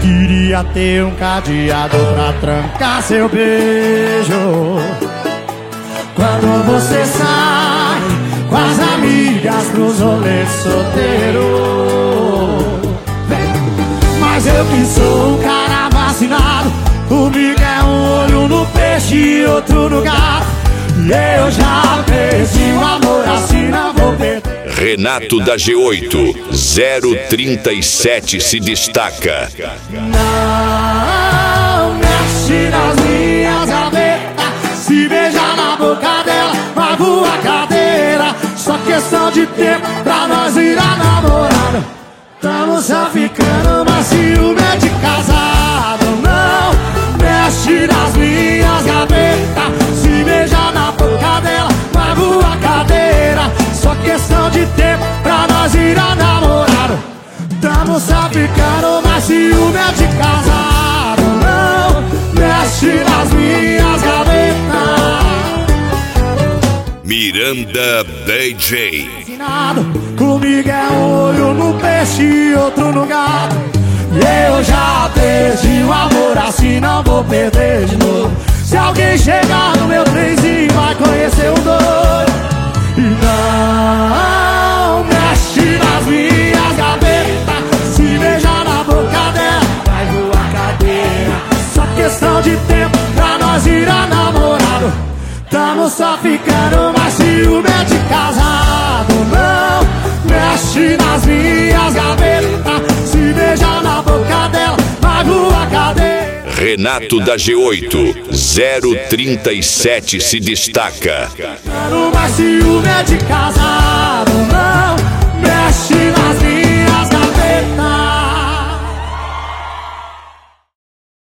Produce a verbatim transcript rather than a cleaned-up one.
Queria ter um cadeado pra trancar seu beijo. Quando você sai com as amigas pros rolês solteiro. Mas eu que sou um cara vacinado, comigo é um olho no peixe e outro no gato. E eu já perdi o amor, assim não vou perder. Renato da G oito, zero trinta e sete se destaca. Não mexe nas minhas gavetas, se beijar na boca dela, vai voar cadeira. Só questão de tempo pra nós virar namorado. Tamo só ficando, mas ciúme é de casado. Não mexe nas minhas gavetas, se beijar na boca dela, vai voar cadeira. Só questão de tempo pra nós virar namorado. Tamo só ficando, mas ciúme é de casado. Não mexe nas minhas gavetas. Miranda D J. Comigo é um olho no peixe e outro no gato. E eu já perdi o amor, assim não vou perder de novo. Se alguém chegar no meu trenzinho, vai conhecer o doido. E não mexe nas minhas gavetas, se beijar na boca dela, vai voar cadeira. Só questão de tempo pra nós virar namorado. Tamo só ficando, mas ciúme é de casado. Não mexe nas minhas gavetas, se beijar na boca dela, vai voar cadeira. Renato da G oito, zero trinta e sete se destaca. Mas ciúme é de casado. Não mexe nas minhas